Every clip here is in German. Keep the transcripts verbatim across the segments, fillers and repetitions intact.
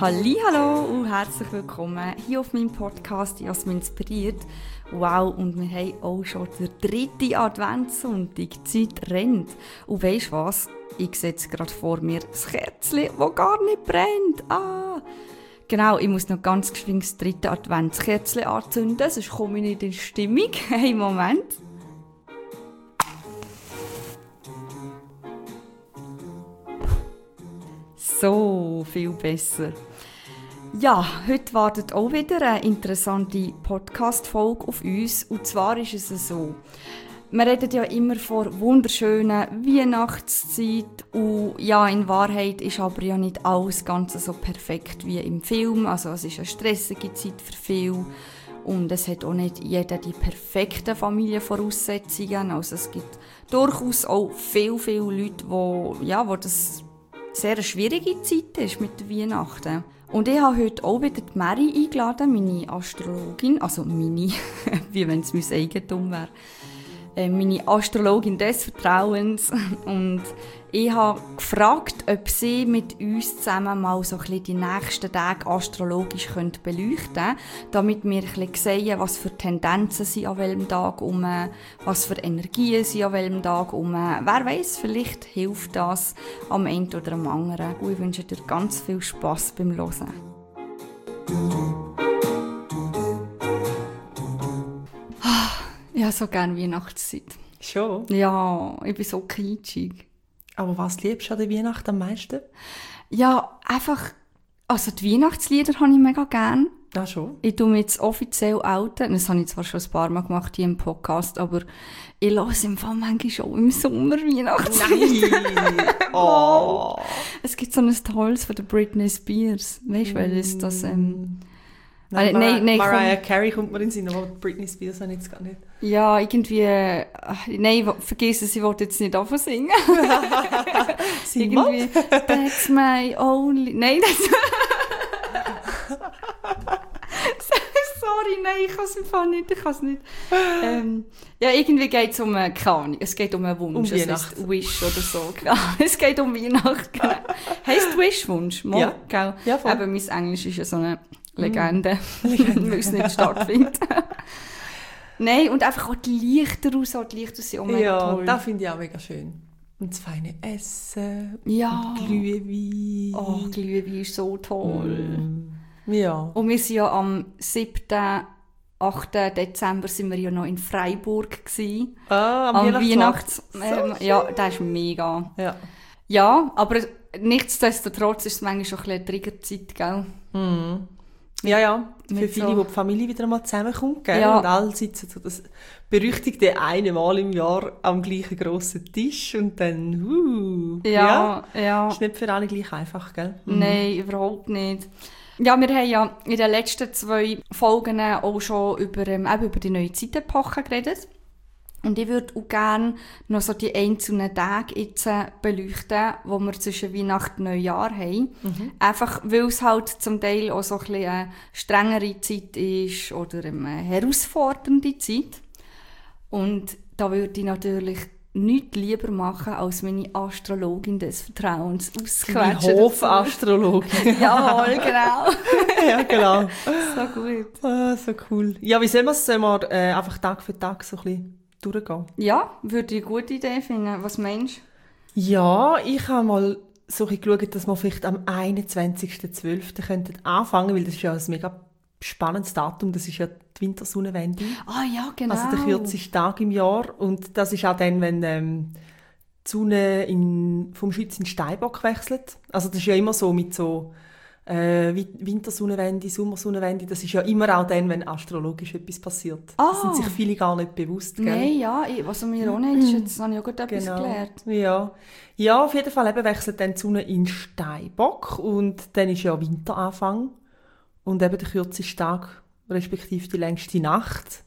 Hallihallo und herzlich willkommen hier auf meinem Podcast «Jasmin inspiriert». Wow, und wir haben auch schon den dritten Adventssonntag. Die Zeit rennt. Und weisst was? Ich sehe jetzt gerade vor mir das Kerzchen, das gar nicht brennt. Ah! Genau, ich muss noch ganz geschwind das dritte Adventskerzchen anzünden, sonst komme ich nicht in Stimmung. Hey, Moment. So viel besser. Ja, heute wartet auch wieder eine interessante Podcast-Folge auf uns. Und zwar ist es so, wir reden ja immer von wunderschönen Weihnachtszeit und ja, in Wahrheit ist aber ja nicht alles ganz so perfekt wie im Film. Also es ist eine stressige Zeit für viele und es hat auch nicht jeder die perfekten Familienvoraussetzungen. Also es gibt durchaus auch viele, viele Leute, die, ja, wo das sehr eine schwierige Zeit ist mit der Weihnachten. Und ich habe heute auch wieder die Mary eingeladen, meine Astrologin, also meine, wie wenn es mein Eigentum wäre, äh, meine Astrologin des Vertrauens. Und ich habe gefragt, ob sie mit uns zusammen mal so ein bisschen die nächsten Tage astrologisch beleuchten können, damit wir ein bisschen sehen, was für Tendenzen sind an welchem Tag um, was für Energien sind an welchem Tag um. Wer weiss, vielleicht hilft das am einen oder am anderen. Und ich wünsche dir ganz viel Spass beim Hören. Ich habe so gerne Weihnachtszeit. Schon? Ja, ich bin so kitschig. Aber was liebst du an der Weihnacht am meisten? Ja, einfach, also die Weihnachtslieder habe ich mega gern. Ja, schon. Ich tue mich jetzt offiziell outen. Das habe ich zwar schon ein paar Mal gemacht hier im Podcast, aber ich höre im Fall manchmal schon im Sommer Weihnachtslieder. Nein! Oh! Es gibt so ein tolles von der Britney Spears. Weißt du, welches das... Ähm, Nein, äh, Mar- nein, nein, Mariah komm. Carey kommt mir in den Sinn, aber Britney Spears habe ich jetzt gar nicht. Ja, irgendwie... Äh, nein, vergiss es, ich wollte jetzt nicht davon singen. Sing irgendwie, that's my only... Nein, das... Sorry, nein, ich kann es einfach nicht, ich kann es nicht. Ähm, ja, irgendwie geht es um, äh, keine Ahnung, es geht um einen Wunsch. Um es ist Wish oder so, genau. Es geht um Weihnachten. Genau. Heisst Wish-Wunsch? Mal, Ja. Gell? Ja, voll. Eben, mein Englisch ist ja so eine Legende, Mm. Legende. weil es nicht stattfindet. Nein, und einfach auch die Lichter raus, die Lichter sind auch mega Ja, toll. das finde ich auch mega schön. Und das feine Essen. Ja. Und Glühwein. Oh, Glühwein ist so toll. Mm. Ja. Und wir sind ja am siebten achten Dezember sind wir ja noch in Freiburg gsi. Ah, am, Am Weihnachtsmarkt. Weihnachts... Ähm, ja, das ist mega. Ja. Ja, aber nichtsdestotrotz ist es manchmal schon ein bisschen eine Triggerzeit, gell? Mm. Ja, ja. Für Mit viele, so- wo die Familie wieder mal zusammenkommt, gell? Ja. Und alle sitzen so das berüchtigte eine Mal im Jahr am gleichen grossen Tisch und dann, uh, Ja, ja. Ist nicht für alle gleich einfach, gell? Nein, überhaupt nicht. Ja, wir haben ja in den letzten zwei Folgen auch schon über, ähm, eben über die neue Zeitepoche geredet. Und ich würde auch gerne noch so die einzelnen Tage jetzt äh, beleuchten, die wir zwischen Weihnachten und Neujahr haben. Mhm. Einfach, weil es halt zum Teil auch so ein bisschen eine strengere Zeit ist oder eine herausfordernde Zeit. Und da würde ich natürlich nichts lieber machen, als meine Astrologin des Vertrauens Die ausquetschen. Hofastrologin. Jawohl, genau. Ja, genau. So gut. Ah, so cool. Ja, wie soll man es sollen wir, äh, einfach Tag für Tag so ein bisschen durchgehen? Ja, würde ich eine gute Idee finden. Was meinst du? Ja, ich habe mal so ein bisschen geschaut, dass wir vielleicht am einundzwanzigsten zwölften könnten anfangen, weil das ist ja ein mega spannendes Datum, das ist ja die Wintersonnenwende. Ah ja, genau. Also der kürzeste Tag im Jahr. Und das ist auch dann, wenn ähm, die Sonne in, vom Schütz in Steinbock wechselt. Also das ist ja immer so mit so äh, Wi- Wintersonnenwende, Sommersonnenwende. Das ist ja immer auch dann, wenn astrologisch etwas passiert. Ah. Das sind sich viele gar nicht bewusst. Gell? Nein, ja, ich, was mir auch nicht ist, jetzt habe ich auch gerade etwas Genau. gelernt. Ja. Ja, auf jeden Fall eben wechselt dann die Sonne in Steinbock und dann ist ja Winteranfang und eben der kürzeste Tag, respektive die längste Nacht.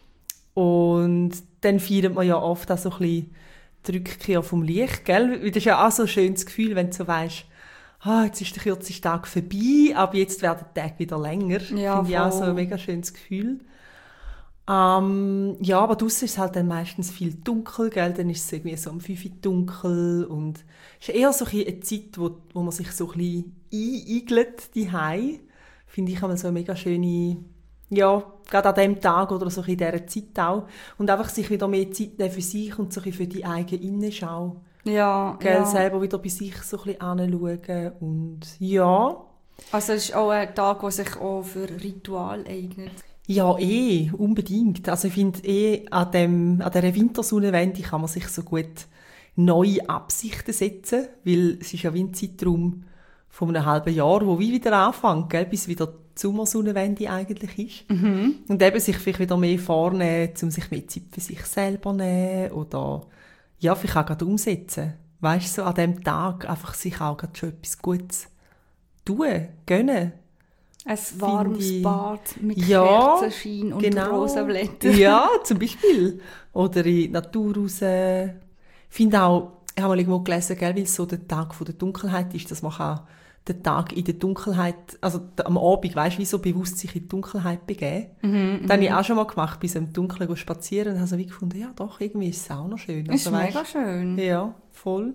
Und dann feiert man ja oft auch so ein bisschen die Rückkehr vom Licht, gell? Das ist ja auch so ein schönes Gefühl, wenn du so weisst, ah, jetzt ist der kürzeste Tag vorbei, aber jetzt werden die Tage wieder länger. Ja, Finde ich auch so voll. ein mega schönes Gefühl. Ähm, ja, aber draussen ist es halt dann meistens viel dunkel, gell? Dann ist es irgendwie so um fünf Uhr dunkel und es ist eher so ein bisschen eine Zeit, wo, wo man sich so ein bisschen einigelt, die Hause. Finde ich einmal so eine mega schöne, ja, gerade an diesem Tag oder so in dieser Zeit auch. Und einfach sich wieder mehr Zeit nehmen für sich und so ein bisschen für die eigene Innenschau. Ja, Gell, ja. selber wieder bei sich so ein bisschen hinschauen und ja. Also es ist auch ein Tag, der sich auch für Ritual eignet. Ja, eh, unbedingt. Also ich finde eh, an, dem, an dieser Wintersonnenwende kann man sich so gut neue Absichten setzen, weil es ist ja wie ein Zeitraum von einem halben Jahr, wo wie wieder anfängt, gell, bis wieder die Sommersonnenwende eigentlich ist. Mhm. Und eben sich vielleicht wieder mehr vornehmen, um sich mehr Zeit für sich selber zu nehmen oder ja, vielleicht auch gerade umsetzen. Weißt du, so an diesem Tag einfach sich auch gerade schon etwas Gutes tun, gönnen. Ein warmes ich, Bad mit ja, Kerzenschein und genau. Rosenblättern. Ja, zum Beispiel. Oder in die Natur raus. Ich finde auch, ich habe mal irgendwo gelesen, gell, weil es so der Tag von der Dunkelheit ist, dass man kann den Tag in der Dunkelheit, also am Abend, weißt du, wie so bewusst sich in die Dunkelheit begeben. Mhm, das habe ich auch schon mal gemacht, bis im Dunkeln spazieren und habe so wie gefunden, ja doch, irgendwie ist es auch noch schön. Ist also, weißt, mega schön. Ja, voll.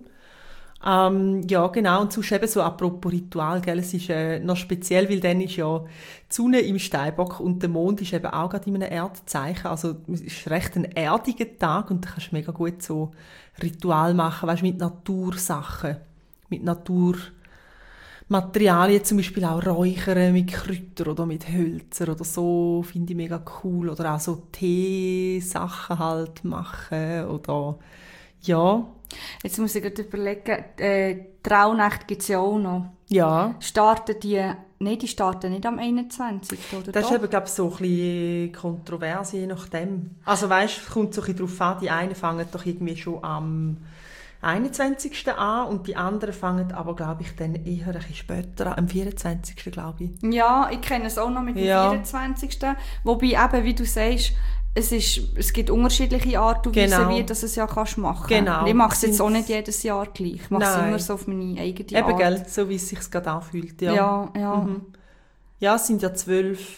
Ähm, ja, genau. Und sonst eben so apropos Ritual, gell? Es ist äh, noch speziell, weil dann ist ja die Sonne im Steinbock und der Mond ist eben auch gerade in einem Erdzeichen. Also es ist recht ein erdiger Tag und da kannst du mega gut so Ritual machen, weißt, mit Natursachen, mit Naturmaterialien, zum Beispiel auch Räuchern mit Kräutern oder mit Hölzern oder so, finde ich mega cool. Oder auch so Teesachen halt machen oder ja. Jetzt muss ich gerade überlegen, äh, die Rauhnacht gibt es ja auch noch. Ja. Starten die, nein, die starten nicht am einundzwanzigsten oder Das doch? ist eben, glaube ich, so ein bisschen kontrovers, je nachdem. Also weißt, es kommt so ein bisschen darauf an, die einen fangen doch irgendwie schon am einundzwanzigsten an und die anderen fangen aber, glaube ich, dann eher ein bisschen später an, am vierundzwanzigsten glaube ich. Ja, ich kenne es auch noch mit dem Ja. vierundzwanzigsten Wobei eben, wie du sagst, es, ist, es gibt unterschiedliche Art und Weise, Genau. wie du es ja kannst machen. Genau. Ich mache es jetzt Sind's- auch nicht jedes Jahr gleich. Ich mache es Nein. immer so auf meine eigene Eben, Art. gell, so wie es sich gerade anfühlt. Ja, Ja, ja. Mhm. Ja, es sind ja zwölf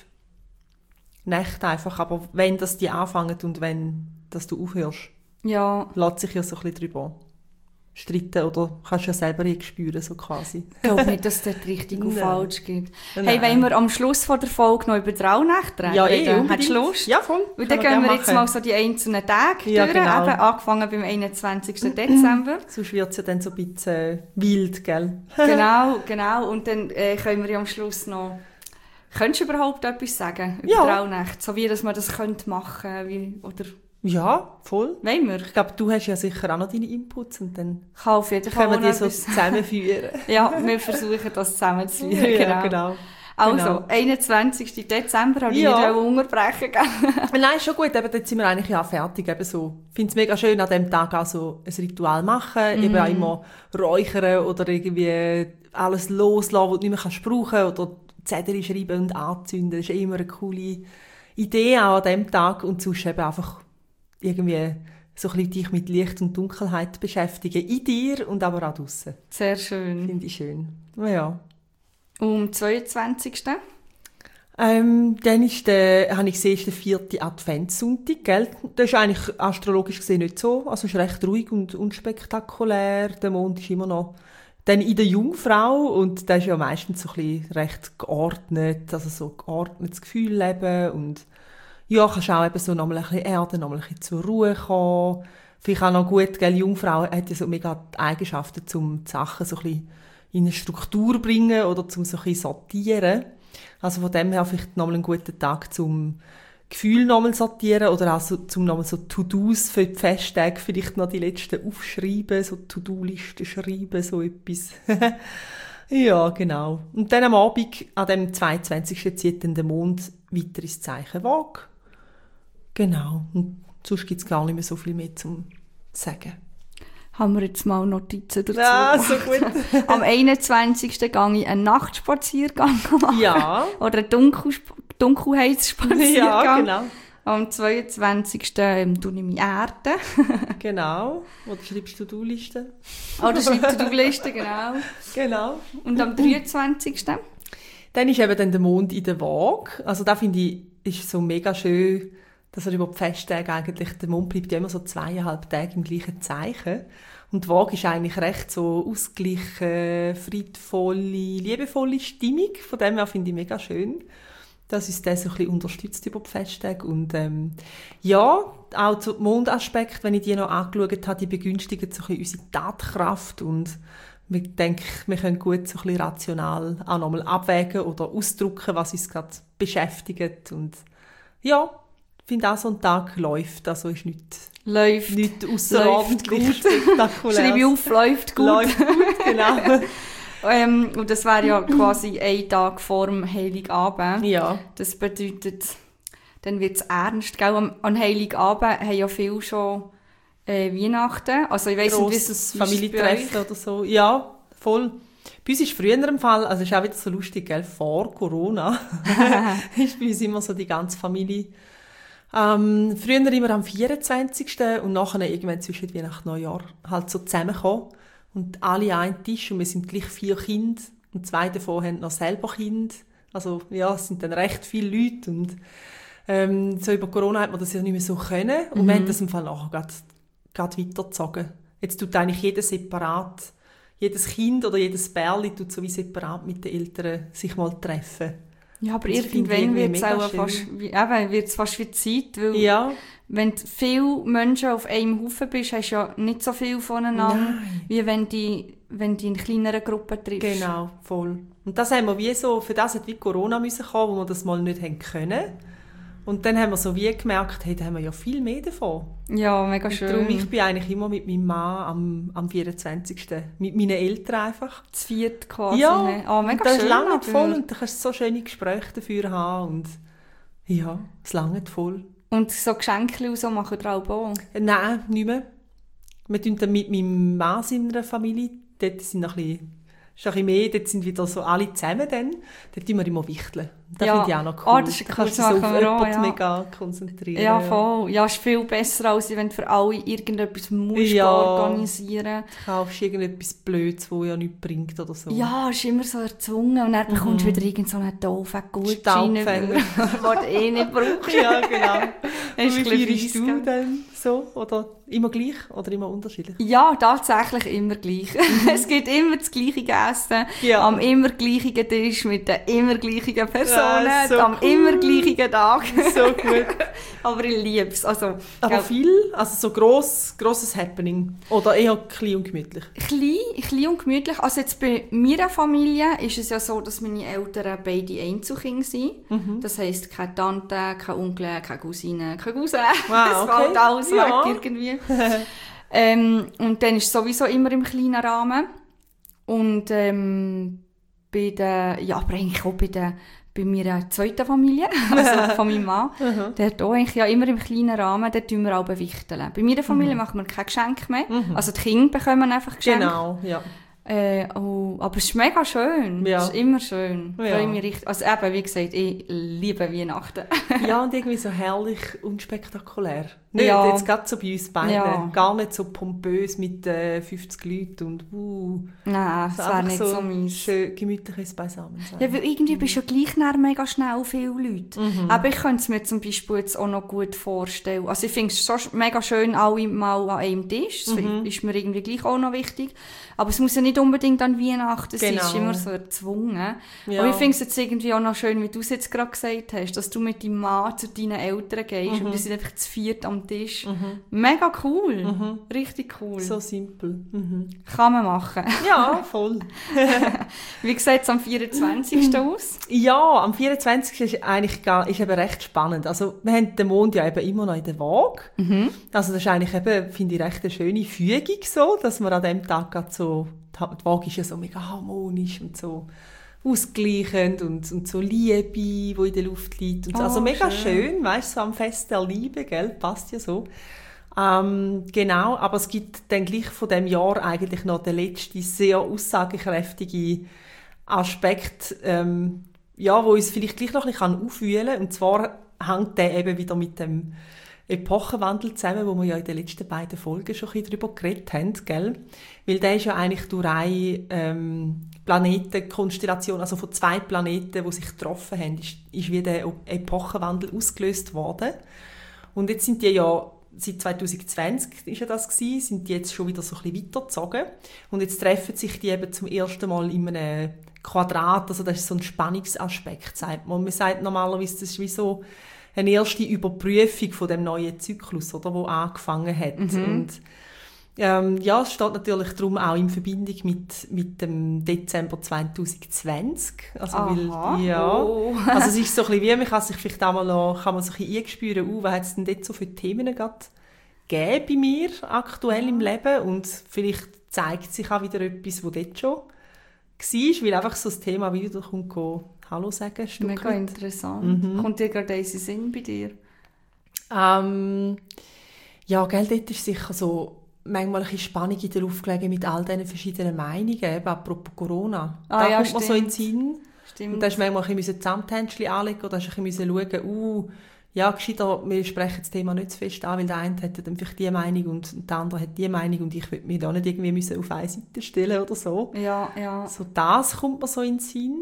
Nächte einfach, aber wenn das die anfangen und wenn dass du aufhörst, Ja. lässt sich ja so ein bisschen drüber streiten oder kannst ja selber irgendwie spüren, so quasi. Ich glaube nicht, dass es dort richtig und Nein. falsch gibt. Nein. Hey, wollen wir am Schluss von der Folge noch über die Rauhnacht reden? Ja, eh, unbedingt. Hättest du Lust? Ja, voll. Und Kann dann man gehen wir gerne jetzt machen. mal so die einzelnen Tage Ja, durch, genau. eben angefangen beim einundzwanzigsten Dezember. Sonst wird es ja dann so ein bisschen wild, gell? Genau, genau. Und dann äh, können wir ja am Schluss noch... Könntest du überhaupt etwas sagen über Ja. die Rauhnacht? So wie, dass man das könnte machen wie oder Ja, voll. wollen wir? Ich glaube, du hast ja sicher auch noch deine Inputs und dann Ich kann auf jeden Fall können wir auch die so etwas- zusammenführen. Ja, wir versuchen das zusammenzuführen. genau. Ja, genau. Also, Genau. einundzwanzigsten Dezember habe ich Ja. nicht unterbrechen gell? Nein, schon gut, eben, jetzt sind wir eigentlich ja fertig. Eben so. Ich finde es mega schön, an diesem Tag auch so ein Ritual machen, eben auch immer räuchern oder irgendwie alles loslassen, was du nicht mehr kannst brauchen oder Zettel schreiben und anzünden. Das ist immer eine coole Idee auch an diesem Tag und sonst eben einfach irgendwie so ein bisschen dich mit Licht und Dunkelheit beschäftigen. In dir und aber auch draussen. Sehr schön. Finde ich schön. Ja. Um zweiundzwanzigsten Ähm, dann ist der, habe ich gesehen, ist der vierte Adventssonntag, gell? Das ist eigentlich astrologisch gesehen nicht so. Also es ist recht ruhig und unspektakulär. Der Mond ist immer noch dann in der Jungfrau und das ist ja meistens so ein bisschen recht geordnet, also so geordnetes Gefühl leben und ja, kannst auch eben so nochmal ein bisschen erden, nochmal ein bisschen zur Ruhe kommen. Vielleicht auch noch gut, gell? Jungfrau hat ja so mega die Eigenschaften, um die Sachen so ein bisschen in eine Struktur zu bringen oder zum so ein bisschen sortieren. Also von dem her vielleicht nochmal einen guten Tag zum Gefühl nochmal sortieren oder auch so, zum nochmal so To-Dos für die Festtage vielleicht noch die letzten aufschreiben, so To-Do-Listen schreiben, so etwas. Ja, genau. Und dann am Abend, an dem zweiundzwanzigsten zieht dann der Mond weiter ins Zeichen Waage. Genau. Und sonst gibt es gar nicht mehr so viel mehr zu sagen. haben wir jetzt mal Notizen dazu. Ja, so gut. Am einundzwanzigsten gehe ich einen Nachtspaziergang machen. Ja. Oder einen Dunkel Dunkelheitsspaziergang. Ja, genau. Am zweiundzwanzigsten Ähm, tue ich mich erden. Genau. Oder schreibst du To-Do-Listen? Oder schreibe die Liste, genau. Genau. Und am dreiundzwanzigsten Dann ist eben dann der Mond in der Waage. Also da finde ich, ist so mega schön, dass er über die Festtage eigentlich, der Mond bleibt ja immer so zweieinhalb Tage im gleichen Zeichen. Und die Waage ist eigentlich recht so ausgeglichen, friedvolle, liebevolle Stimmung. Von dem her finde ich mega schön, dass uns das so ein bisschen unterstützt über die Festtage. Und ähm, ja, auch zum Mondaspekt, wenn ich die noch angeschaut habe, die begünstigen so ein bisschen unsere Tatkraft. Und ich denke, wir können gut so ein bisschen rational auch nochmal abwägen oder ausdrücken, was uns gerade beschäftigt. Und ja, ich finde auch so ein Tag läuft, also ist nichts, läuft, nichts ausserordentlich spektakulär. Schreibe ich auf, läuft gut. Läuft gut, genau. ähm, und das wäre ja quasi ein Tag vor dem Heiligabend. Ja. Das bedeutet, dann wird es ernst. Gell? An, an Heiligabend haben ja viele schon äh, Weihnachten. Also ich weiss nicht, wie es Familientreffen oder so. Ja, voll. Bei uns ist früher im Fall, also ist auch wieder so lustig, gell? Vor Corona, ist bei uns immer so die ganze Familie. Ähm, früher immer am vierundzwanzigsten und nachher irgendwann zwischen Weihnachten und Neujahr halt so zusammengekommen. Und alle an einen Tisch und wir sind gleich vier Kinder und zwei davon haben noch selber Kinder. Also ja, es sind dann recht viele Leute und ähm, so über Corona hat man das ja nicht mehr so können und mhm. wir haben das im Fall nachher gerade, gerade weitergezogen. Jetzt tut eigentlich jeder separat, jedes Kind oder jedes Bärli tut so wie separat mit den Eltern sich mal treffen. Ja, aber das irgendwann wird es auch fast, wie, eben, wird's fast wie Zeit, weil ja. wenn du viele Menschen auf einem Haufen bist, hast du ja nicht so viel voneinander, Nein. wie wenn du, wenn du in kleineren Gruppen triffst. Genau, voll. Und das haben wir wie so, für das hat wie Corona müssen kommen, wo wir das mal nicht haben können. Und dann haben wir so wie gemerkt, hey, da haben wir ja viel mehr davon. Ja, mega schön. Darum, ich bin eigentlich immer mit meinem Mann am, am vierundzwanzigsten Mit meinen Eltern einfach. Das vierte quasi. Ja, ne? Oh, mega das schön. ist lange voll und da kannst du so schöne Gespräche dafür haben. Und ja, es lange voll. Und so Geschenke und so machen wir auch? Nein, nicht mehr. Wir tun dann mit meinem Mann in einer Familie, dort sind noch ein bisschen, ist ein bisschen mehr, dort sind wieder so alle zusammen dann, dort tun wir immer wichteln. Das ja. finde ich auch noch cool. Oh, das ist cool. Da kannst du so dich auf jemanden ja. mega konzentrieren. Ja, voll. Ja, ist viel besser, als wenn du für alle irgendetwas musst ja. organisieren musst. Du kaufst irgendetwas Blödes, das ja nichts bringt oder so. Ja, ist immer so erzwungen und dann bekommst du mhm. wieder irgend so einen doofen Gutschein, den du eh nicht brauchst. Ja, genau. Und wie feierst du denn so? Oder immer gleich oder immer unterschiedlich? Ja, tatsächlich immer gleich. Es gibt immer das gleiche Essen, ja. am immer gleichen Tisch mit den immer gleichen Personen, ja, so am cool. immer gleichen Tag. So gut. Aber ich liebe es. Also, aber glaub, viel? Also so gross, grosses Happening? Oder eher klein und gemütlich? Klein, klein und gemütlich. Also jetzt bei meiner Familie ist es ja so, dass meine Eltern beide Einzelkinder sind. Mhm. Das heisst, keine Tante, keine Onkel, keine Cousine, keine Cousin. Wow, es fällt okay. alles ja. weg irgendwie. ähm, und dann ist es sowieso immer im kleinen Rahmen. Und ähm, bei der, ja, aber eigentlich auch bei der bei meiner zweiten Familie, also von meinem Mann, uh-huh. der hat auch eigentlich ja immer im kleinen Rahmen, dort tun wir auch bewichteln. Bei meiner Familie uh-huh. machen wir keine Geschenke mehr, uh-huh. also die Kinder bekommen einfach Geschenke. Genau, ja. Äh, oh, aber es ist mega schön, ja. Es ist immer schön. Ich ja. freue mich richtig. Also eben, wie gesagt, ich liebe Weihnachten. Ja, und irgendwie so herrlich unspektakulär. Nicht ja. jetzt gerade so bei uns beiden. Ja. Gar nicht so pompös mit äh, fünfzig Leuten und uh. Nein, das wäre nicht so, so meins. Schön gemütliches Beisammensein. Ja, weil irgendwie mhm. bist du ja gleich mega schnell viele Leute. Mhm. Aber ich könnte es mir zum Beispiel jetzt auch noch gut vorstellen. Also ich finde es schon mega schön, alle mal an einem Tisch. Das mhm. ist mir irgendwie gleich auch noch wichtig. Aber es muss ja nicht unbedingt an Weihnachten sein, genau. Es ist immer so erzwungen. Ja. Aber ich finde es jetzt irgendwie auch noch schön, wie du es jetzt gerade gesagt hast, dass du mit deinem Mann zu deinen Eltern gehst mhm. und wir sind einfach zu viert am Tisch. Mhm. Mega cool. Mhm. Richtig cool. So simpel. Mhm. Kann man machen. Ja, voll. Wie sieht es am vierundzwanzigsten aus? Ja, am vierundzwanzigsten ist eigentlich gar, ist eben recht spannend. Also wir haben den Mond ja eben immer noch in der Waage. Mhm. Also das ist eigentlich eben, finde ich, recht eine schöne Fügung so, dass man an dem Tag gerade so, die Waage ist ja so mega harmonisch und so ausgleichend und, und so Liebe, die in der Luft liegt. Und so. Oh, also mega schön, schön weißt du, so am Fest der Liebe, gell? Passt ja so. Ähm, genau, aber es gibt dann gleich von dem Jahr eigentlich noch den letzten sehr aussagekräftige Aspekt, ähm, ja, wo uns vielleicht gleich noch ein bisschen aufwühlen kann. Und zwar hängt der eben wieder mit dem Epochenwandel zusammen, wo wir ja in den letzten beiden Folgen schon ein bisschen darüber geredet haben, gell? Weil der ist ja eigentlich durch eine ähm, Planetenkonstellation, also von zwei Planeten, die sich getroffen haben, ist, ist wie der Epochenwandel ausgelöst worden. Und jetzt sind die ja, seit zwanzig zwanzig war ja das gewesen, sind die jetzt schon wieder so ein bisschen weitergezogen. Und jetzt treffen sich die eben zum ersten Mal in einem Quadrat, also das ist so ein Spannungsaspekt, sagt man. Man sagt normalerweise, das ist wie so eine erste Überprüfung von dem neuen Zyklus, oder, wo angefangen hat. Mhm. Und ähm, ja, es steht natürlich darum auch in Verbindung mit, mit dem Dezember zwanzig zwanzig. Also, weil, ja, oh. also es ist so ein bisschen wie, man kann sich vielleicht auch mal noch, kann man sich ein bisschen einspüren, uh, was hat es denn dort so für Themen gerade gegeben bei mir aktuell ja. im Leben, und vielleicht zeigt sich auch wieder etwas, was dort schon war, weil einfach so das Thema wieder kommt, Hallo sagen. Mega interessant. Mhm. Kommt dir gerade diese Sinn bei dir? Ähm, ja, gell, dort ist sicher so manchmal ein bisschen Spannung in der Luft gelegen mit all diesen verschiedenen Meinungen, eben apropos Corona. Ah, da ja, kommt stimmt. man so in den Sinn. Stimmt. Und da musst du manchmal ein bisschen Zusammenhändchen anlegen oder hast ein bisschen schauen, uh, ja, gescheiter, wir sprechen das Thema nicht zu fest an, weil der eine hat dann vielleicht diese Meinung und der andere hat diese Meinung und ich will mich da nicht irgendwie müssen auf eine Seite stellen oder so. Ja, ja. So das kommt mir so in den Sinn.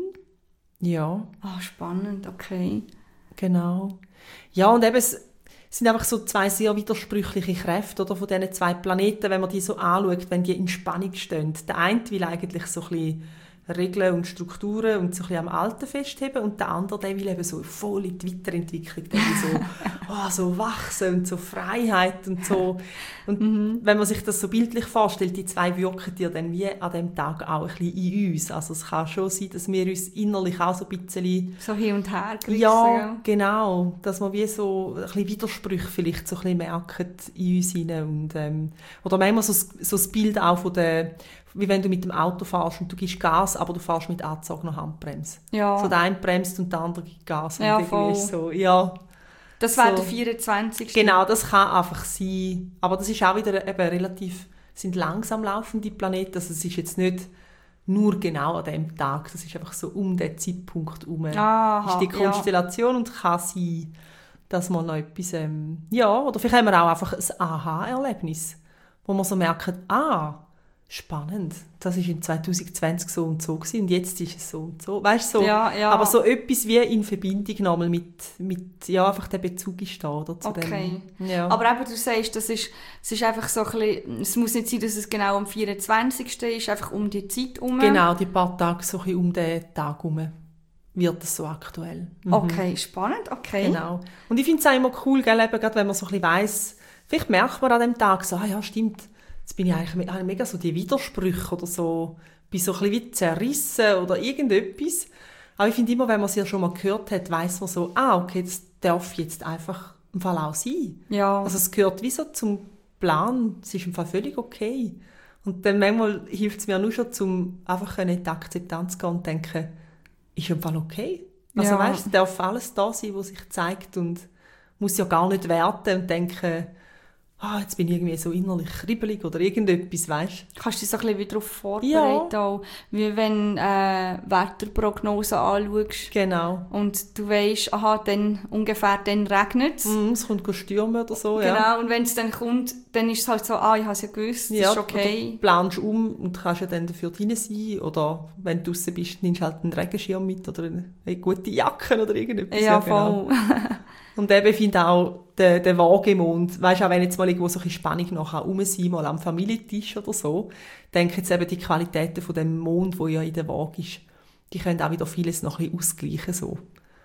Ja. Ah, spannend, okay. Genau. Ja, und eben, es sind einfach so zwei sehr widersprüchliche Kräfte, oder, von diesen zwei Planeten, wenn man die so anschaut, wenn die in Spannung stehen. Der eine will eigentlich so ein bisschen Regeln und Strukturen und so ein bisschen am Alten festheben, und der andere, der will eben so voll in die Weiterentwicklung, der will so, oh, so wachsen und so Freiheit und so. Und mhm. wenn man sich das so bildlich vorstellt, die zwei wirken dir dann wie an dem Tag auch ein bisschen in uns. Also es kann schon sein, dass wir uns innerlich auch so ein bisschen... So hin und her gerissen. Ja, ja, genau. Dass man wie so ein bisschen Widersprüche vielleicht so ein bisschen merken in uns hinein. Und, ähm, oder manchmal so, so das Bild auch von der... wie wenn du mit dem Auto fährst und du gibst Gas, aber du fährst mit angezogener Handbremse. Ja. So der eine bremst und der andere gibt Gas. Und ja, voll. Ist so, ja, das wäre so. Der vierundzwanzigste Genau, das kann einfach sein. Aber das ist auch wieder eben relativ, sind langsam laufende Planeten. Also es ist jetzt nicht nur genau an diesem Tag. Das ist einfach so um den Zeitpunkt herum. Aha, ist die Konstellation ja. Und kann sein, dass man noch etwas, ähm, ja, oder vielleicht haben wir auch einfach ein Aha-Erlebnis, wo man so merkt, ah, spannend, das war in zwanzig zwanzig so und so gewesen, und jetzt ist es so und so. Weißt, so ja, ja. Aber so etwas wie in Verbindung nochmal mit, mit, ja, einfach der Bezug ist da, oder, zu okay. dem. Ja. Aber eben, du sagst, das ist, es ist einfach so ein bisschen, es muss nicht sein, dass es genau am vierundzwanzigsten ist, einfach um die Zeit herum. Genau, die paar Tage so ein bisschen um den Tag herum wird das so aktuell. Mhm. Okay, spannend, okay. Genau. Und ich finde es auch immer cool, gell, eben, gerade wenn man so ein bisschen weiss, vielleicht merkt man an dem Tag so, ah ja, stimmt, jetzt bin ich eigentlich mega so die Widersprüche oder so, bin so ein bisschen wie zerrissen oder irgendetwas. Aber ich finde immer, wenn man es ja schon mal gehört hat, weiss man so, ah, okay, das darf jetzt einfach im Fall auch sein. Ja. Also es gehört wie so zum Plan, es ist im Fall völlig okay. Und dann manchmal hilft es mir nur schon, um einfach in die Akzeptanz zu gehen und denken, ist im Fall okay. Also ja. weißt, es darf alles da sein, was sich zeigt, und muss ja gar nicht werten und denken, ah, jetzt bin ich irgendwie so innerlich kribbelig oder irgendetwas, weißt du? Kannst du dich so ein bisschen wieder darauf vorbereiten, ja. Auch, wie wenn äh, Wetterprognosen anschaust. Genau. Und du weisst, aha, dann ungefähr dann regnet es. Mm, es kommt stürmen oder so, genau, ja. Genau, und wenn es dann kommt, dann ist es halt so, ah, ich habe es ja gewusst, das ja, ist okay. Du planst um und kannst ja dann dafür drin sein. Oder wenn du draussen bist, nimmst du halt einen Regenschirm mit oder eine, eine gute Jacke oder irgendetwas. Ja, ja voll. Genau. Und eben finde ich auch der, der Wagemond, weisst auch wenn jetzt mal irgendwo so ein bisschen Spannung noch rum sein, mal am Familientisch oder so, denke jetzt eben die Qualitäten von dem Mond, der ja in der Waage ist, die können auch wieder vieles noch ein bisschen ausgleichen. So.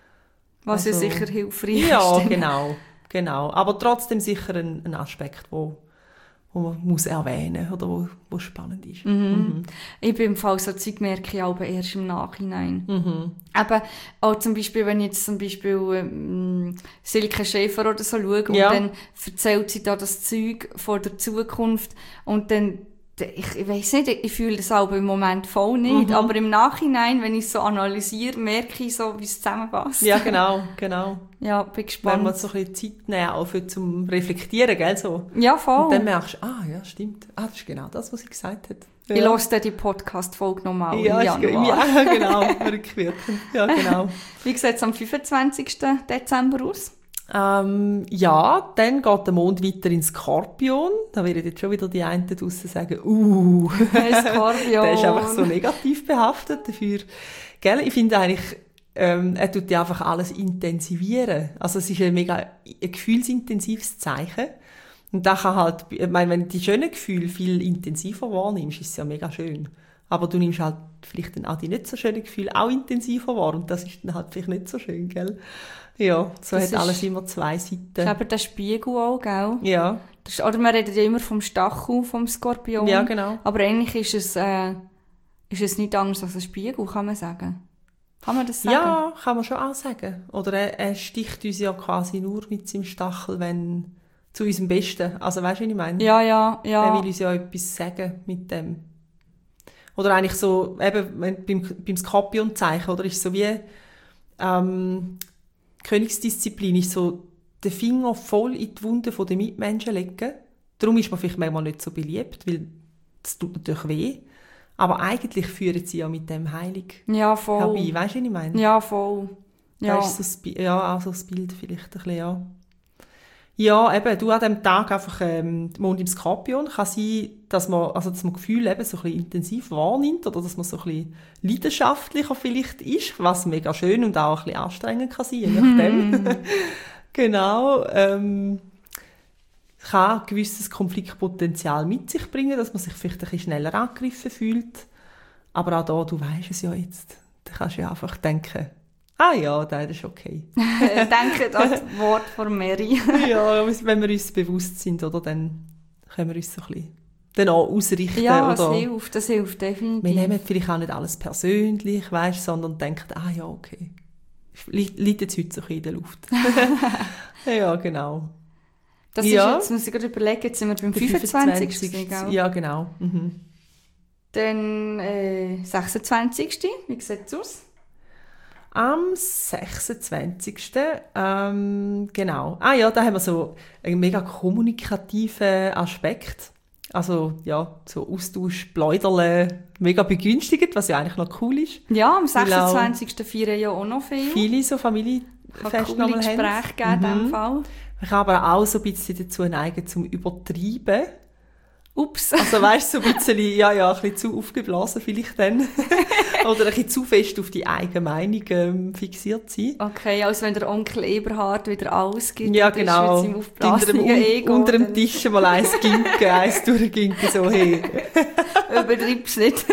also, Was ja sicher hilfreich ja, ist. Ja, genau, genau. Aber trotzdem sicher ein, ein Aspekt, wo wo man muss erwähnen oder wo, wo spannend ist. Mhm. Mhm. Ich bin im Fall so Zeug merke ich aber erst im Nachhinein. Mhm. Aber auch zum Beispiel, wenn ich jetzt zum Beispiel ähm, Silke Schäfer oder so schaue und ja. dann erzählt sie da das Zeug von der Zukunft und dann ich, ich weiss nicht, ich fühle das aber im Moment voll nicht, mhm. aber im Nachhinein, wenn ich es so analysiere, merke ich so, wie es zusammenpasst. Ja, genau, genau. Ja, bin gespannt. Wenn man so ein bisschen Zeit nehmen, auch für zum Reflektieren, gell, so. Ja, voll. Und dann merkst du, ah, ja, stimmt. Ah, das ist genau das, was sie gesagt hat. Ja. Ich höre dann die Podcast-Folge nochmal ja, im Januar. Ja, genau, rückwirkend. Ja, genau. Wie sieht es am fünfundzwanzigsten Dezember aus? Ähm, ja, dann geht der Mond weiter in Skorpion. Da werden jetzt schon wieder die einen draussen sagen, uh, Skorpion. Der ist einfach so negativ behaftet dafür. Gell? Ich finde eigentlich, ähm, er tut ja einfach alles intensivieren. Also es ist ein mega ein gefühlsintensives Zeichen. Und da kann halt, ich meine, wenn du die schönen Gefühle viel intensiver wahrnimmst, ist es ja mega schön. Aber du nimmst halt vielleicht dann auch die nicht so schönen Gefühle auch intensiver wahr. Und das ist dann halt vielleicht nicht so schön, gell? Ja, so das hat alles immer zwei Seiten. Das ist eben der Spiegel auch, gell? Ja. Das ist, oder man redet ja immer vom Stachel, vom Skorpion. Ja, genau. Aber eigentlich ist es, äh, ist es nicht anders als ein Spiegel, kann man sagen. Kann man das sagen? Ja, kann man schon auch sagen. Oder er, er sticht uns ja quasi nur mit seinem Stachel, wenn zu unserem Besten. Also weißt du, was ich meine? Ja, ja, ja. Er will uns ja etwas sagen mit dem. Oder eigentlich so, eben beim, beim Skorpion-Zeichen, oder ist so wie ähm, Königsdisziplin, ist so den Finger voll in die Wunde der Mitmenschen legen. Darum ist man vielleicht manchmal nicht so beliebt, weil das tut natürlich weh. Aber eigentlich führen sie ja mit dem heilig ja, voll. herbei. Weißt du, was ich meine? Ja, voll. Ja, das ist so das, ja auch so das Bild vielleicht ein bisschen, ja. Ja, eben, du an diesem Tag einfach ähm, Mond im Skorpion kann sein, dass man, also dass man Gefühle eben so ein bisschen intensiv wahrnimmt oder dass man so ein bisschen leidenschaftlicher vielleicht ist, was mega schön und auch ein bisschen anstrengend kann sein, je nachdem. Genau. Ähm, kann ein gewisses Konfliktpotenzial mit sich bringen, dass man sich vielleicht ein bisschen schneller angegriffen fühlt. Aber auch da, du weisst es ja jetzt, da kannst du ja einfach denken, ah ja, das ist okay. Denkt an das Wort von Mary. Ja, wenn wir uns bewusst sind, oder, dann können wir uns so ein bisschen dann auch ausrichten. Ja, oder das hilft, das hilft definitiv. Wir nehmen vielleicht auch nicht alles persönlich, weißt, sondern denken, ah ja, okay. Liegt jetzt heute so ein bisschen in der Luft. Ja, genau. Das ja. ist jetzt, muss ich gerade überlegen, jetzt sind wir beim fünfundzwanzigsten fünfundzwanzigsten Ja, genau. Mhm. Dann äh, sechsundzwanzigsten Wie sieht es aus? Am sechsundzwanzigsten Ähm, genau. Ah ja, da haben wir so einen mega kommunikativen Aspekt. Also, ja, so Austausch, Pläuderle, mega begünstigt, was ja eigentlich noch cool ist. Ja, am sechsundzwanzigsten feiern ja auch noch viel. Viele so Familienfeste nochmal haben. Gespräche geben, in diesem Fall. Man kann aber auch so ein bisschen dazu neigen, zum Übertreiben. Ups. Also weißt du, so ein bisschen, ja, ja, ein bisschen zu aufgeblasen vielleicht dann. Oder ein bisschen zu fest auf die eigene Meinung ähm, fixiert sein. Okay, als wenn der Onkel Eberhard wieder alles gibt. Ja, genau. Mit unter dem, Ego, unter dem Tisch mal eins ginken, eins durchginken, so, hey. Übertreib's nicht.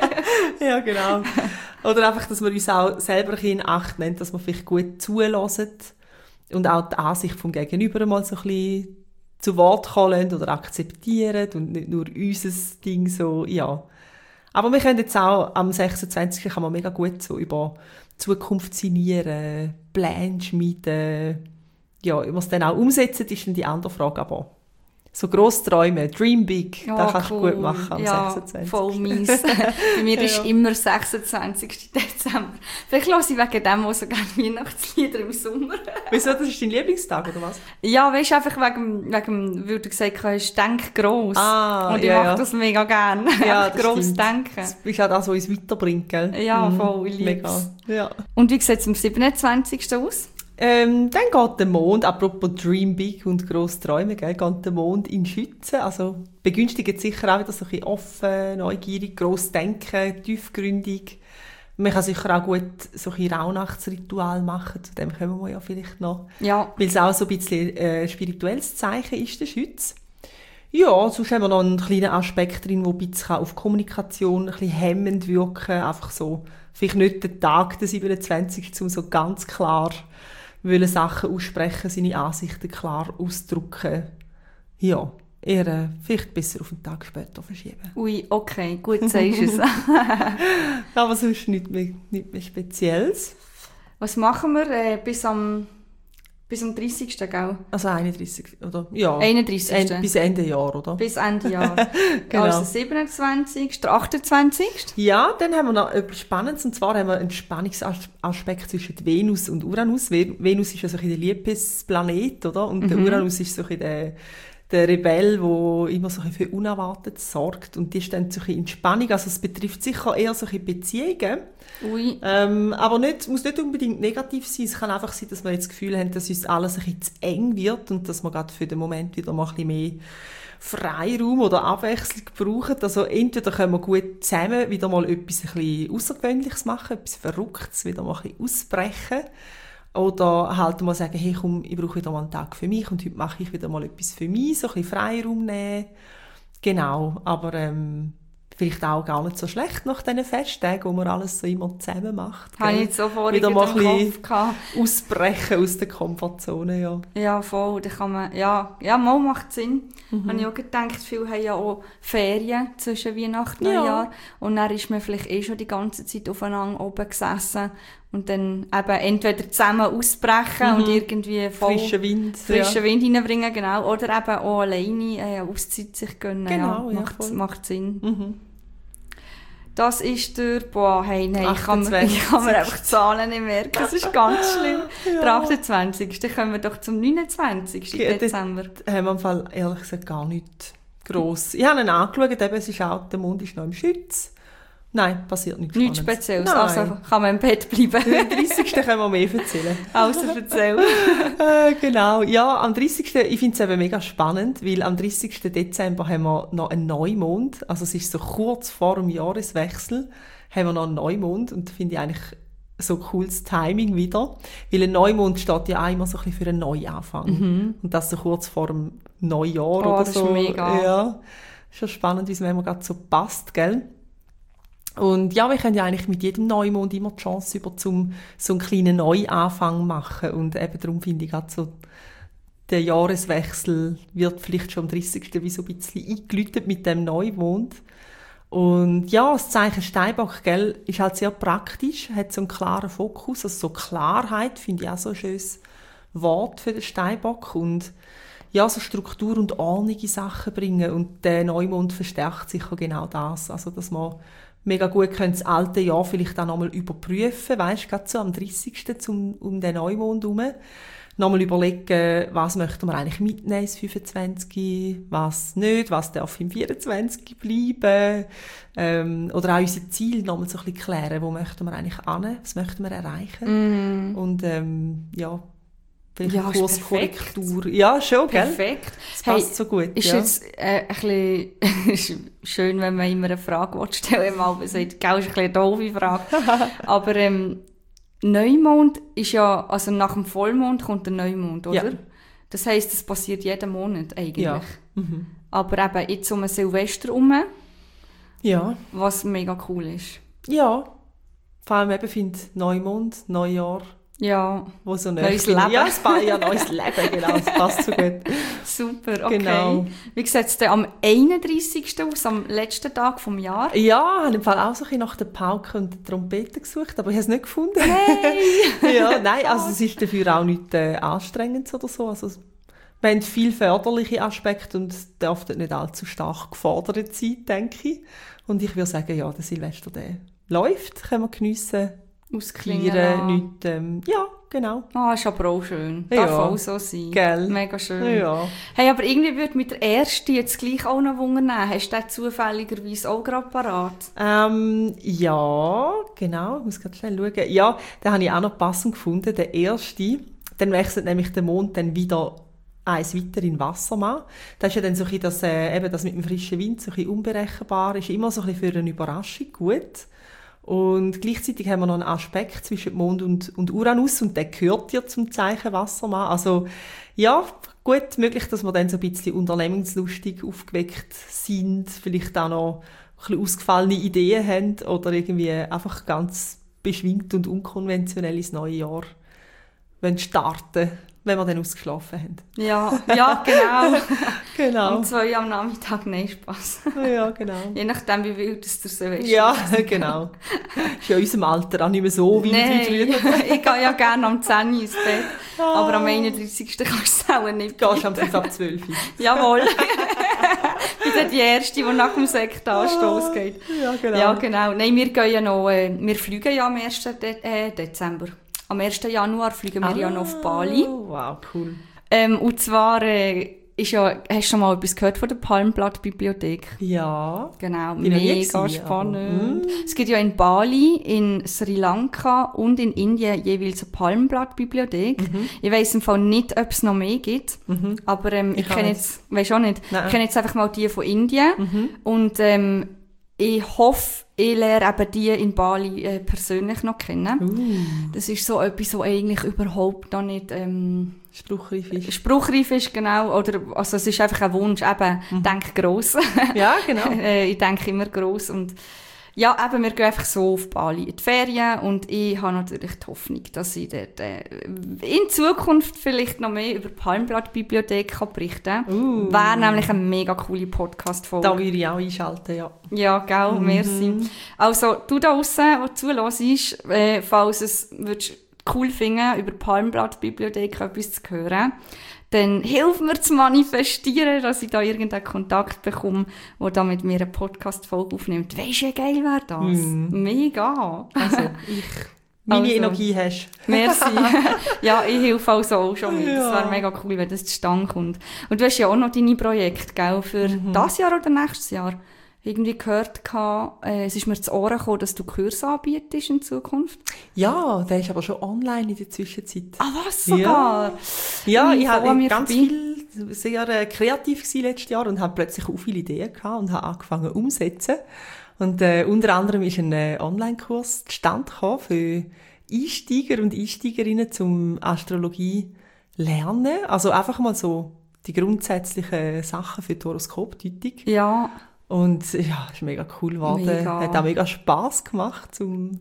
Ja, genau. Oder einfach, dass wir uns auch selber in Acht nehmen, dass wir vielleicht gut zulassen und auch die Ansicht vom Gegenüber mal so ein bisschen zu Wort kommen oder akzeptieren und nicht nur unser Ding so, ja. Aber wir können jetzt auch, am sechsundzwanzigsten kann man mega gut so über Zukunft sinnieren, Pläne schmieden. Ja, ob wir es dann auch umsetzen, ist dann die andere Frage, aber so Grossträume, Dream Big, ja, das kannst cool. du gut machen am ja, sechsundzwanzigsten voll mies. Bei mir ja. ist immer sechsundzwanzigsten Dezember. Vielleicht höre ich wegen dem auch so gerne Weihnachtslieder im Sommer. Wieso, das ist dein Lieblingstag, oder was? Ja, weißt du, einfach wegen, wegen, weil du gesagt hast, denk gross. Ah, und ich ja, mache ja. das mega gerne. Ja, gross stimmt. denken. Das ist auch das, was uns weiterbringt, gell? Ja, mhm. voll, ich liebe es. Ja. Und wie sieht es am siebenundzwanzigsten aus? Ähm, dann geht der Mond, apropos Dream Big und grosse Träume, gell, geht der Mond in Schützen. Also begünstigt sicher auch wieder so ein bisschen offen, neugierig, gross denken, tiefgründig. Man kann sicher auch gut so ein bisschen Rauhnachtsritual machen, zu dem kommen wir ja vielleicht noch. Ja. Weil es auch so ein bisschen äh, spirituelles Zeichen ist, der Schütz. Ja, sonst haben wir noch einen kleinen Aspekt drin, der ein bisschen auf Kommunikation ein bisschen hemmend wirken kann. Einfach so, vielleicht nicht den Tag, den siebenundzwanzigsten um so ganz klar wollen Sachen aussprechen, seine Ansichten klar ausdrücken. Ja, eher äh, vielleicht besser auf den Tag später verschieben. Ui, okay, gut sagst du es. Aber sonst nichts mehr, nichts mehr Spezielles. Was machen wir äh, bis am bis am dreißigsten gell? Also einunddreißigsten oder? Ja. einunddreißigsten End, bis Ende Jahr, oder? Bis Ende Jahr. Genau. Also siebenundzwanzigsten achtundzwanzigsten Ja, dann haben wir noch etwas Spannendes, und zwar haben wir einen Spannungsaspekt zwischen Venus und Uranus. Venus ist ja so ein bisschen der Liebesplanet, oder? Und mhm. der Uranus ist so ein bisschen der, der Rebell, der immer so für Unerwartetes sorgt. Und die ist dann so ein bisschen in Spannung. Also es betrifft sicher eher so ein bisschen Beziehungen. Ui. Ähm, aber nicht, muss nicht unbedingt negativ sein. Es kann einfach sein, dass wir jetzt das Gefühl haben, dass uns alles ein bisschen zu eng wird und dass wir gerade für den Moment wieder mal ein bisschen mehr Freiraum oder Abwechslung brauchen. Also entweder können wir gut zusammen wieder mal etwas ein bisschen Außergewöhnliches machen, etwas Verrücktes, wieder mal ein bisschen ausbrechen. Oder halt mal sagen, hey komm, ich brauche wieder mal einen Tag für mich und heute mache ich wieder mal etwas für mich, so ein bisschen Freiraum nehmen. Genau, aber ähm, vielleicht auch gar nicht so schlecht nach diesen Festtagen, wo man alles so immer zusammen macht. Habe ich jetzt so vorhin wieder mal ein bisschen bisschen ausbrechen aus der Komfortzone, ja. Ja, voll. Da kann man, ja, ja, mal macht Sinn. Mhm. Habe ich auch gedacht, viele haben ja auch Ferien zwischen Weihnachten und Ja. Neujahr. Und dann ist man vielleicht eh schon die ganze Zeit aufeinander oben gesessen. Und dann eben entweder zusammen ausbrechen Mhm. und irgendwie voll Frischen Wind. frischen ja. Wind reinbringen, genau. Oder eben auch alleine äh, Auszeit sich gönnen. Genau, ja, ja, macht, voll. macht Sinn. Mhm. Das ist der, boah, hey, nein, ich kann, mir, achtundzwanzigsten ich kann mir einfach die Zahlen nicht merken. Das ist ganz schlimm. Ja. Der achtundzwanzigste Dann kommen wir doch zum neunundzwanzigsten Okay, Dezember. Da haben wir im Fall ehrlich gesagt gar nicht gross. Ich habe ihn angeschaut, eben, es ist auch, der Mond ist noch im Schütz. Nein, passiert nichts Nichts Spannendes. Spezielles. Nein. Also kann man im Bett bleiben. Am dreißigsten können wir mehr erzählen. Also erzähl. äh, genau, ja, am dreißigsten Ich finde es eben mega spannend, weil am dreißigsten Dezember haben wir noch einen Neumond. Also es ist so kurz vor dem Jahreswechsel, haben wir noch einen Neumond und das finde ich eigentlich so cooles Timing wieder. Weil ein Neumond steht ja auch immer so ein bisschen für einen Neuanfang. Mhm. Und das so kurz vor dem Neujahr Oh, oder das ist so. mega. Ja, ist schon spannend, wie es mir immer gerade so passt, gell? Und ja, wir können ja eigentlich mit jedem Neumond immer die Chance über zum so einen kleinen Neuanfang machen. Und eben darum finde ich gerade so, der Jahreswechsel wird vielleicht schon am dreißigsten wie so ein bisschen eingeläutet mit dem Neumond. Und ja, das Zeichen Steinbock, gell, ist halt sehr praktisch, hat so einen klaren Fokus, also so Klarheit, finde ich auch so ein schönes Wort für den Steinbock. Und ja, so Struktur und Ordnung in Sachen bringen. Und der Neumond verstärkt sicher genau das. Also, dass man mega gut können das alte Jahr vielleicht auch nochmal überprüfen, weisst, gerade so am dreißigsten zum, um den Neumond herum. Nochmal überlegen, was möchten wir eigentlich mitnehmen ins fünfundzwanzig, was nicht, was darf im vierundzwanzig bleiben. Ähm, oder auch unser Ziel nochmal so ein bisschen klären, wo möchten wir eigentlich hin, was möchten wir erreichen. Mm. Und ähm, ja, vielleicht Ja, eine ist Kurskorrektur. Ja, schon, gell? Perfekt. Das passt so gut. Ist ja. jetzt äh, ein bisschen schön, wenn man immer eine Frage stellen will, mal sagt, gell, ist ein bisschen eine doofe Frage. Aber ähm, Neumond ist ja, also nach dem Vollmond kommt der Neumond, oder? Ja. Das heisst, das passiert jeden Monat eigentlich. Ja. Mhm. Aber eben jetzt um Silvester herum, Ja. was mega cool ist. Ja. Vor allem eben finde ich Neumond, Neujahr, Ja, wo so Neues Leben. Leben. Ja, es passt ja neues Leben, genau, das passt so gut. super, okay. Genau. Wie sieht es denn am einunddreißigsten aus, am letzten Tag vom Jahr? Ja, ich habe im Fall auch so ein bisschen nach der Pauke und der Trompete gesucht, aber ich habe es nicht gefunden. Hey! Ja, nein, also es ist dafür auch nicht äh, anstrengend oder so. Also, wir haben viele förderliche Aspekte und es darf dort nicht allzu stark gefordert sein, denke ich. Und ich würde sagen, ja, der Silvester, der läuft, können wir geniessen. Ausklingen Feiern, lassen. nichts, ähm, ja, genau. Ah, ist aber auch schön. Ja. Darf auch so sein. Gell? Mega schön. Ja. Hey, aber irgendwie würde mich der erste jetzt gleich auch noch wundern. Hast du den zufälligerweise auch gerade parat? Ähm, ja, genau, ich muss gerade schnell schauen. Ja, den habe ich auch noch passend gefunden, der erste. Dann wechselt nämlich der Mond dann wieder eins weiter in Wassermann. Das ist ja dann so ein bisschen das, äh, eben das mit dem frischen Wind, so ein bisschen unberechenbar, ist immer so ein bisschen für eine Überraschung gut. Und gleichzeitig haben wir noch einen Aspekt zwischen Mond und, und Uranus und der gehört ja zum Zeichen Wassermann. Also ja, gut möglich, dass wir dann so ein bisschen unternehmenslustig aufgeweckt sind, vielleicht auch noch ein bisschen ausgefallene Ideen haben oder irgendwie einfach ganz beschwingt und unkonventionell ins neue Jahr wollen starten, wenn wir dann ausgeschlafen haben. Ja, ja, genau. Genau. Um zwei am Nachmittag, nein, Spass. Ja, genau. Je nachdem, wie wild es der Silvester Ja, genau. Ist ja in unserem Alter auch nicht mehr so weit Nein, wie früher. ich gehe ja gerne am zehn Uhr ins Bett, aber am einunddreißigsten kannst du es auch nicht. Du gehst am fünf ab zwölf. Jawohl. Ich bin dann die Erste, die nach dem Sektanstoss geht. Ja, genau. Ja, genau. Nein, wir gehen ja noch, äh, wir fliegen ja am ersten De- äh, Dezember. Am ersten Januar fliegen wir ah, ja noch auf Bali. Wow, cool. Ähm, und zwar äh, ist ja, hast du schon mal etwas gehört von der Palmblatt-Bibliothek? Ja. Genau, Bin noch nie mega gewesen, spannend. aber, mm. Es gibt ja in Bali, in Sri Lanka und in Indien jeweils eine Palmblatt-Bibliothek. Mhm. Ich weiss im Fall nicht, ob es noch mehr gibt, Mhm. aber ähm, ich, Ich kenne auch jetzt, weiss auch nicht, Nein. ich kenne jetzt einfach mal die von Indien Mhm. und ähm, ich hoffe, ich lerne eben die in Bali äh, persönlich noch kennen. Uh. Das ist so etwas, was eigentlich überhaupt noch nicht ähm, Spruchreif ist. spruchreif ist, genau. Oder, also es ist einfach ein Wunsch, eben, Mhm. denk gross. Ja, genau. Äh, ich denke immer gross. Und ja, eben, wir gehen einfach so auf Bali in die Ferien und ich habe natürlich die Hoffnung, dass ich dort äh, in Zukunft vielleicht noch mehr über die Palmblatt-Bibliothek kann berichten kann. Uh. Wäre nämlich eine mega coole Podcast-Folge. Da würde ich auch einschalten, ja. Ja, gell, Mhm. merci. Also, du da draussen, der zuhörst, äh, falls es würdest cool finden, über die Palmblatt-Bibliothek etwas zu hören, dann hilf mir zu manifestieren, dass ich da irgendeinen Kontakt bekomme, der da mit mir eine Podcast-Folge aufnimmt. Weisst du, wie geil wäre das? Mhm. Mega. Also, ich... Meine Also. Energie hast. Merci. Ja, ich helfe also auch schon mit. Ja. Das wäre mega cool, wenn das zustande kommt. Und du hast ja auch noch deine Projekte, gell, für Mhm. das Jahr oder nächstes Jahr. Irgendwie gehört, äh, es ist mir zu Ohren gekommen, dass du Kurse anbietest in Zukunft. Ja, der ist aber schon online in der Zwischenzeit. Ah, was sogar? Ja, Wie ich vor habe mir ganz vorbei. viel, sehr äh, kreativ gewesen letztes Jahr und habe plötzlich auch viele Ideen gehabt und habe angefangen umzusetzen. Und äh, unter anderem ist ein äh, Online-Kurs zustande gekommen für Einsteiger und Einsteigerinnen zum Astrologie lernen. Also einfach mal so die grundsätzlichen Sachen für die Horoskopdeutung. Ja, Und ja, es ist mega cool geworden. Mega. Hat auch mega Spass gemacht, zum,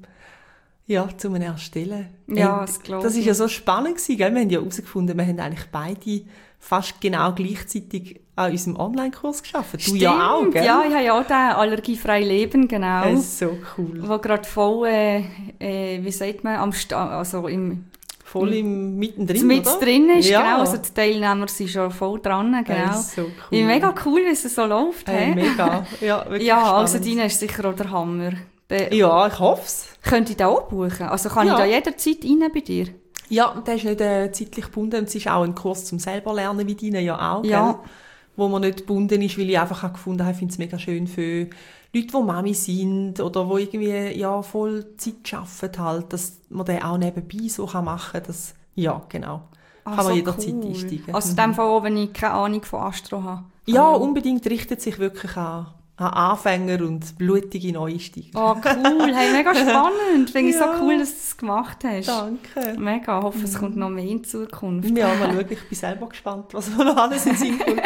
ja, zum erstellen. Ja, Und das glaub Das ich. ist ja so spannend gewesen, gell? Wir haben ja herausgefunden, wir haben eigentlich beide fast genau gleichzeitig an unserem Online-Kurs gearbeitet. Du ja auch, gell? Ja, ich habe ja auch den allergiefreie Leben, genau. Das ist so cool. Wo gerade voll, äh, äh, wie sagt man, am Sta- also im Voll im mittendrin, mit oder? drin ist, Ja. genau. Also die Teilnehmer sind schon voll dran, genau. Das ist so cool. Ja, mega cool, wie es so läuft. Hey, hä? mega. Ja, wirklich Ja, also spannend. deine ist sicher auch der Hammer. Der, Ja, ich hoffe es. Könnte ich da auch buchen? Also kann Ja. ich da jederzeit rein bei dir? Ja, der ist nicht äh, zeitlich gebunden. Es ist auch ein Kurs zum selber lernen, wie deine ja auch, Ja. gell? Wo man nicht gebunden ist, weil ich einfach auch gefunden habe, ich finde es mega schön für Leute, die Mami sind oder die irgendwie ja, voll Zeit arbeiten, halt, dass man den auch nebenbei so machen kann. Dass, ja, genau. Ah, kann man so jederzeit cool. einsteigen. Also in Mhm. dem Fall auch, wenn ich keine Ahnung von Astro habe. Ja, Also- unbedingt richtet sich wirklich an, an Anfänger und blutige Neueinsteiger. Oh, cool. Hey, mega spannend. Finde ich Ja. so cool, dass du das gemacht hast. Danke. Mega. Ich hoffe, es kommt noch mehr in Zukunft. Ja, mal schauen, ich bin selber gespannt, was wir noch alles in den Sinn kommt.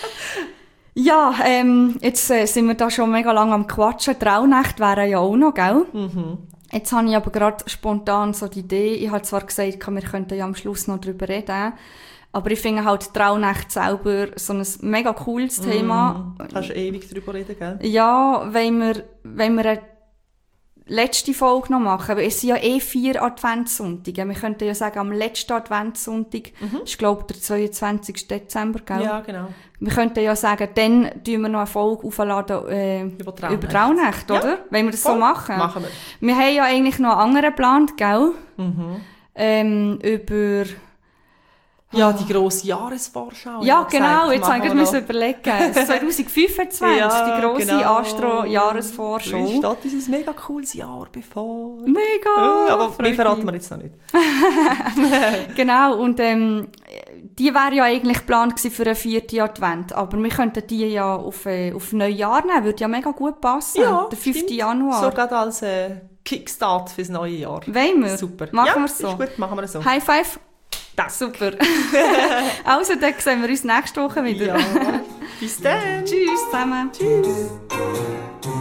Ja, ähm, jetzt äh, sind wir da schon mega lange am Quatschen. Traunächte wären ja auch noch, gell? Mhm. Jetzt habe ich aber gerade spontan so die Idee, ich habe zwar gesagt, wir könnten ja am Schluss noch darüber reden, aber ich finde halt Traunächte selber so ein mega cooles Thema. Mhm. Kannst du ewig drüber reden, gell? Ja, wenn wir, wenn wir eine letzte Folge noch machen, weil es sind ja eh vier Adventssonntage. Wir könnten ja sagen, am letzten Adventssonntag, Mhm. ist glaube ich der zweiundzwanzigsten Dezember, gell? Ja, genau. Wir könnten ja sagen, dann tun wir noch eine Folge aufladen äh, Über Traunächte. über Traunächte, Ja, oder? Wenn wir das so voll. machen. Machen wir. Wir haben ja eigentlich noch einen anderen geplant, gell? Mhm. Ähm, über... Ja, die grosse Jahresvorschau. Ja, haben wir genau, gesagt, jetzt habe ich machen gerade wir müssen überlegen. zwanzig fünfundzwanzig, Ja, die grosse genau. Astro-Jahresvorschau. noch. Steht uns ein mega cooles Jahr bevor. Mega! Oh, aber freut wir verraten mich. wir jetzt noch nicht. Genau, und ähm, die wäre ja eigentlich geplant gewesen für einen vierten Advent, aber wir könnten die ja auf, äh, auf Neujahr nehmen, würde ja mega gut passen. Ja, der fünften stimmt. Januar. So gerade als äh, Kickstart fürs neue Jahr. Wollen wir? Super. Machen ja, wir es so. ist gut, machen wir es so. High Five. Das. Super. Also, dann sehen wir uns nächste Woche wieder. Ja. Bis dann. Tschüss zusammen. Tschüss.